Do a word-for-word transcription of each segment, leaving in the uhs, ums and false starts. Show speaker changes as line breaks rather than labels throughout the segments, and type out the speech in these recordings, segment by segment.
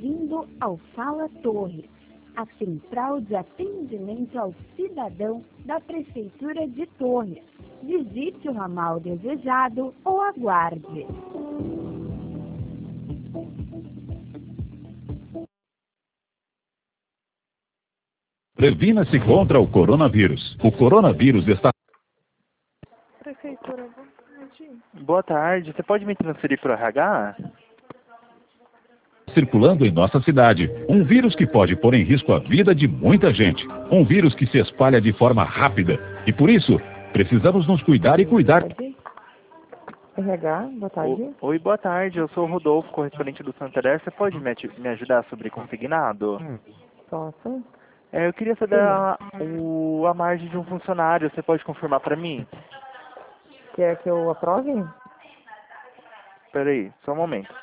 bem-vindo ao Fala Torres, a central de atendimento ao cidadão da Prefeitura de Torres. Visite o ramal desejado ou aguarde.
Previna-se contra o coronavírus. O coronavírus está...
Prefeitura, boa tarde.
Boa tarde. Você pode me transferir para o R H?
circulando em nossa cidade. Um vírus que pode pôr em risco a vida de muita gente. Um vírus que se espalha de forma rápida. E por isso, precisamos nos cuidar e cuidar...
R H, boa tarde.
O, oi, boa tarde. Eu sou o Rodolfo, correspondente do Santander. Você pode me, me ajudar sobre consignado?
Posso?
É, eu queria saber a, o, a margem de um funcionário. Você pode confirmar para mim?
Quer que eu aprove?
Espera aí, só um momento.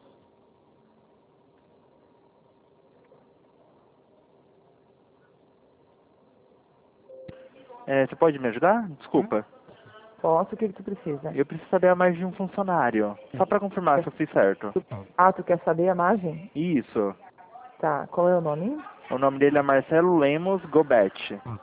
É, você pode me ajudar? Desculpa.
Posso, o que, que tu precisa?
Eu preciso saber a margem de um funcionário. Só para confirmar se eu fiz certo.
Ah, tu quer saber a margem?
Isso.
Tá, qual é o nome?
O nome dele é Marcelo Lemos Gobete.
Uhum.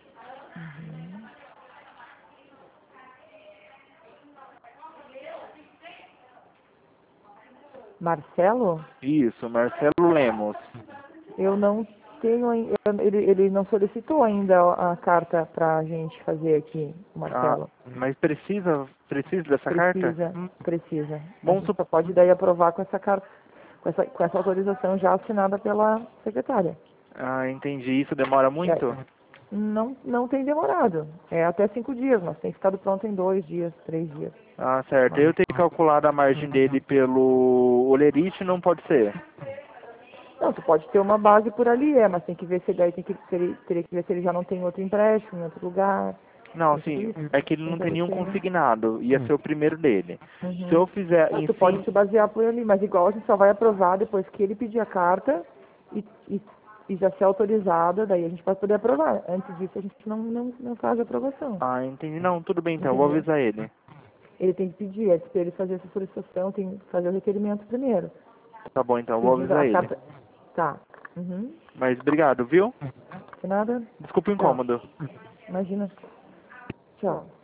Marcelo?
Isso, Marcelo Lemos.
Eu não tenho, ai- ele, ele não solicitou ainda a carta pra gente fazer aqui, o Marcelo.
Ah, mas precisa, precisa dessa
Precisa,
carta?
precisa.
Bom,
A gente só pode daí aprovar com essa carta, com essa, com essa autorização já assinada pela secretária.
Ah, entendi. Isso demora muito?
É, não, não tem demorado. É até cinco dias, mas tem ficado pronto em dois dias, três dias.
Ah, certo. Eu tenho calculado a margem dele pelo Olerite, não pode ser?
Não, tu pode ter uma base por ali, é, mas tem que ver se daí tem que ter, teria que ver se ele já não tem outro empréstimo em outro lugar.
Não,
Isso,
sim.
isso.
É que ele não
Então,
tem nenhum
você-
consignado. Ia ser o primeiro dele.
Uhum.
Se eu fizer
Ah,
em
tu pode
cima...
se basear por ali, mas igual a gente só vai aprovar depois que ele pedir a carta e, e, e já ser autorizada, daí a gente vai poder aprovar. Antes disso a gente não, não, não faz a aprovação.
Ah, entendi. Não, tudo bem então. Eu vou
Entendeu?
avisar ele.
Ele tem que pedir, antes para ele fazer essa solicitação, tem que fazer o requerimento primeiro.
Tá bom então, eu vou
Pedir
avisar
a
ele.
carta. Tá. Uhum.
Mas obrigado, viu?
De nada.
Desculpa o
Tchau.
incômodo.
Imagina. Tchau.